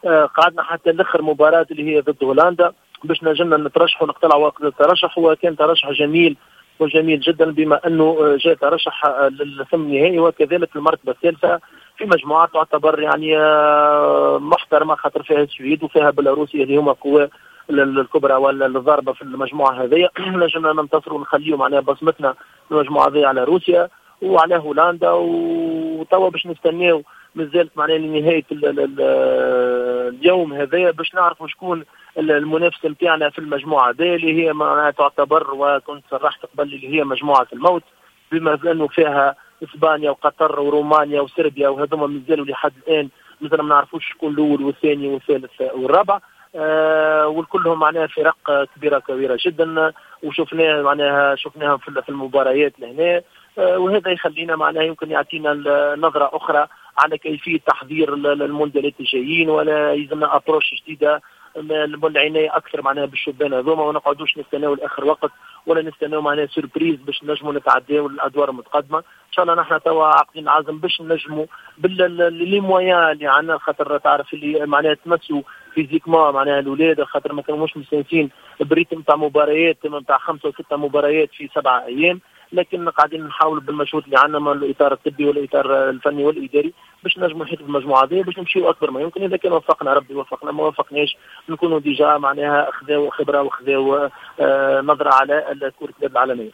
قعدنا حتى الاخر مباراه اللي هي ضد هولندا باش نجمنا نترشحوا نقتلع وقت الترشح. هو كان ترشح جميل وجميل جدا بما انه جاء ترشح للثمن النهائي وكذلك المرتبه الثالثه في مجموعه تعتبر يعني محترمه، خاطر فيها السويد وفيها بيلاروسيا اللي هما قوى الكبرى ولا الضاربه في المجموعه هذه. نجمنا ننتصروا ونخليوا معناها بصمتنا في المجموعه هذه على روسيا وعلى هولندا، وتوا باش نستناو مازالت معناها لنهايه اليوم هذايا باش نعرفوا شكون المنافس نتاعنا في المجموعه هذه اللي هي معناها تعتبر، وكنت صرحت قبل، اللي هي مجموعه الموت، بما انه فيها اسبانيا وقطر ورومانيا وصربيا، وهذوما مازالوا لحد الان مثلا ما نعرفوش شكون الاول والثاني والثالث والرابع. والكلهم معناها فرق كبيره جدا، وشفناها معناها شفناها في المباريات لهنا. وهذا يخلينا معناها يمكن يعطينا نظره اخرى على كيفيه تحضير المونديالات الجايين، ولا يلزمنا ابروش جديده العنايه اكثر معناها بالشبان هذوما، وما نقعدوش نستناو لاخر وقت ولا نستناو معناها سوربريز باش نجموا نتعداو الادوار المتقدمه. ان شاء الله نحن توا عاقلين عزم باش نجموا باللي مويان اللي عندنا، خاطر تعرف اللي معناها تمسوا فيزيكما معناها الاولاد، خاطر ما كانوش مستانسين بريتم تاع مباريات تاع 5 و 6 مباريات في 7 ايام، لكن قاعدين نحاول بالمجهود اللي عندنا من الاطار الطبي والاطار الفني والاداري باش نجموا نحيطوا بالمجموعه هذه باش نمشيو اكبر ما يمكن. اذا كان وفقنا ربي وفقنا، ما وفقناش نكونوا ديجا معناها اخذوا خبره واخذوا نظره على كره اليد العالميه.